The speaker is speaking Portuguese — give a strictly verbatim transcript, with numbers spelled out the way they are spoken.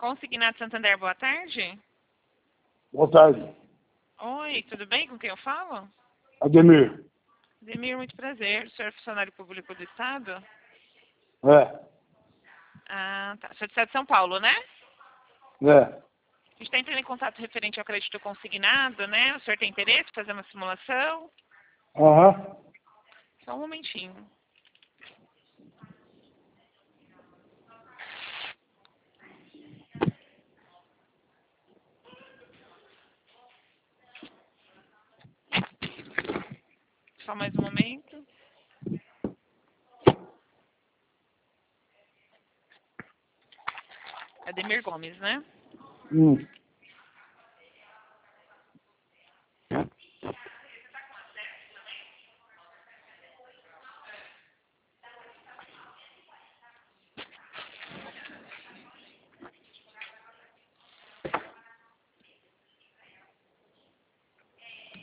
Consignado Santander, boa tarde. Boa tarde. Oi, tudo bem? Com quem eu falo? Ademir. Ademir, muito prazer. O senhor é funcionário público do Estado? É. Ah, tá. O senhor é do Estado de São Paulo, né? É. A gente está entrando em contato referente ao crédito consignado, né? O senhor tem interesse em fazer uma simulação? Aham. Só um momentinho. Só mais um momento. Ademir Gomes, né? Hum.